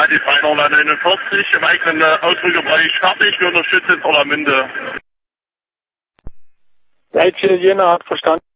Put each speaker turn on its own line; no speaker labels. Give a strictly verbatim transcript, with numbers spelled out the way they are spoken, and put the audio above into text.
drei die dreihundertneunundvierzig im eigenen Ausdrückebereich fertig. Wir unterstützen Orlamünde.
Welche Jena hat verstanden.